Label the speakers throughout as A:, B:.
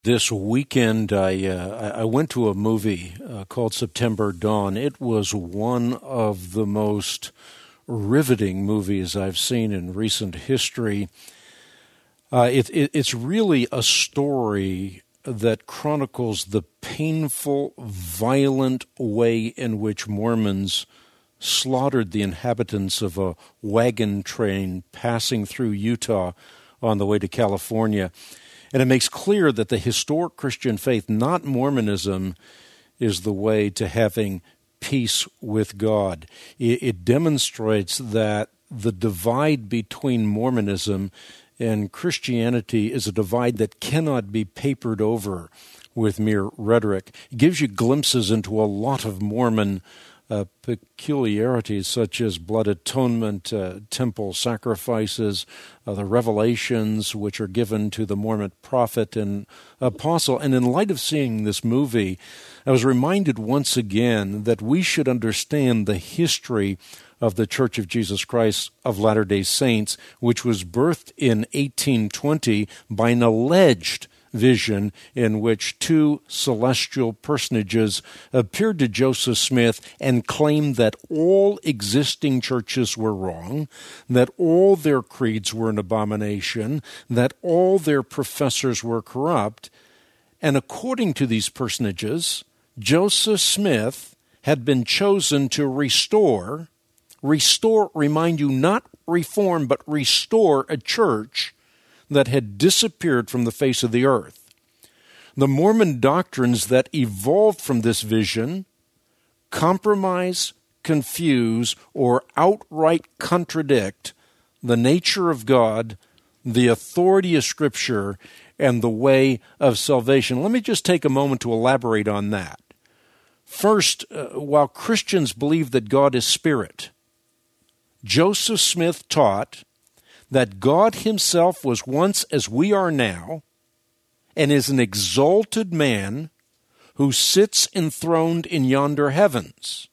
A: This weekend, I went to a movie called September Dawn. It was one of the most riveting movies I've seen in recent history. It's really a story that chronicles the painful, violent way in which Mormons slaughtered the inhabitants of a wagon train passing through Utah on the way to California. And it makes clear that the historic Christian faith, not Mormonism, is the way to having peace with God. It demonstrates that the divide between Mormonism and Christianity is a divide that cannot be papered over with mere rhetoric. It gives you glimpses into a lot of Mormon peculiarities such as blood atonement, temple sacrifices, the revelations which are given to the Mormon prophet and apostle. And in light of seeing this movie, I was reminded once again that we should understand the history of the Church of Jesus Christ of Latter-day Saints, which was birthed in 1820 by an alleged vision in which two celestial personages appeared to Joseph Smith and claimed that all existing churches were wrong, that all their creeds were an abomination, that all their professors were corrupt. And according to these personages, Joseph Smith had been chosen to restore, remind you, not reform, but restore a church that had disappeared from the face of the earth. The Mormon doctrines that evolved from this vision compromise, confuse, or outright contradict the nature of God, the authority of Scripture, and the way of salvation. Let me just take a moment to elaborate on that. First, while Christians believe that God is spirit, Joseph Smith taught that God himself was once as we are now, and is an exalted man who sits enthroned in yonder heavens.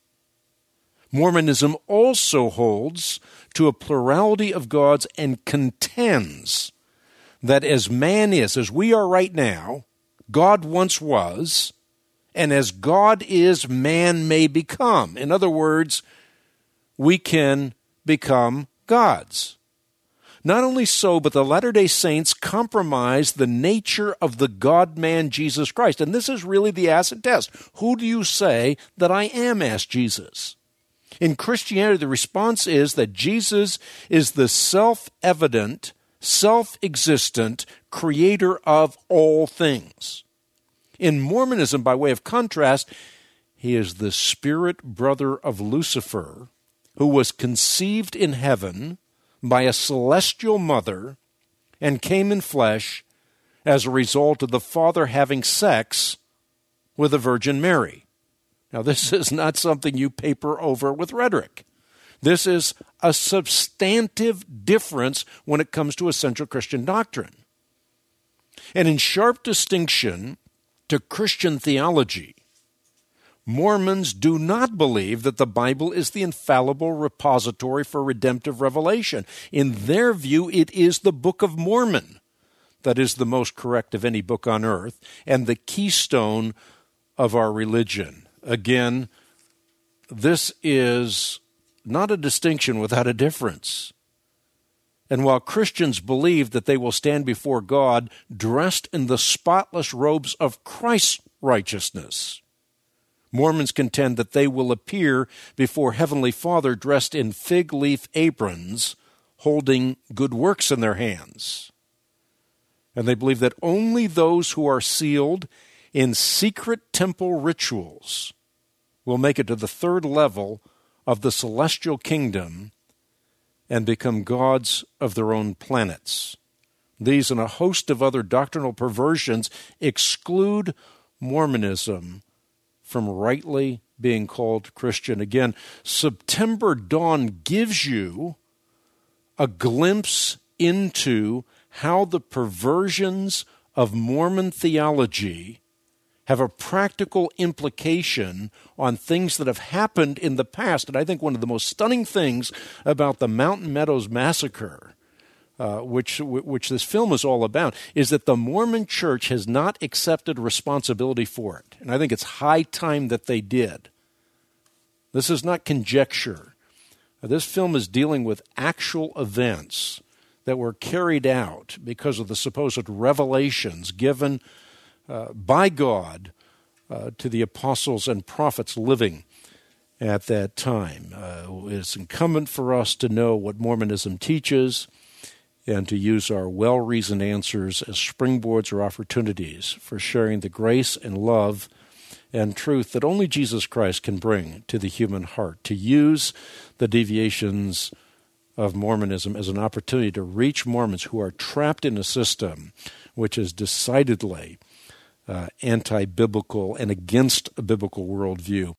A: Mormonism also holds to a plurality of gods and contends that as man is, as we are right now, God once was, and as God is, man may become. In other words, we can become gods. Not only so, but the Latter-day Saints compromise the nature of the God-man Jesus Christ. And this is really the acid test. Who do you say that I am, asked Jesus. In Christianity, the response is that Jesus is the self-evident, self-existent creator of all things. In Mormonism, by way of contrast, he is the spirit brother of Lucifer, who was conceived in heaven by a celestial mother and came in flesh as a result of the Father having sex with the Virgin Mary. Now, this is not something you paper over with rhetoric. This is a substantive difference when it comes to essential Christian doctrine. And in sharp distinction to Christian theology, Mormons do not believe that the Bible is the infallible repository for redemptive revelation. In their view, it is the Book of Mormon that is the most correct of any book on earth and the keystone of our religion. Again, this is not a distinction without a difference. And while Christians believe that they will stand before God dressed in the spotless robes of Christ's righteousness, Mormons contend that they will appear before Heavenly Father dressed in fig leaf aprons, holding good works in their hands. And they believe that only those who are sealed in secret temple rituals will make it to the third level of the celestial kingdom and become gods of their own planets. These and a host of other doctrinal perversions exclude Mormonism from rightly being called Christian. Again, September Dawn gives you a glimpse into how the perversions of Mormon theology have a practical implication on things that have happened in the past. And I think one of the most stunning things about the Mountain Meadows Massacre which this film is all about, is that the Mormon Church has not accepted responsibility for it. And I think it's high time that they did. This is not conjecture. This film is dealing with actual events that were carried out because of the supposed revelations given by God to the apostles and prophets living at that time. It's incumbent for us to know what Mormonism teaches and to use our well-reasoned answers as springboards or opportunities for sharing the grace and love and truth that only Jesus Christ can bring to the human heart, to use the deviations of Mormonism as an opportunity to reach Mormons who are trapped in a system which is decidedly anti-biblical and against a biblical worldview.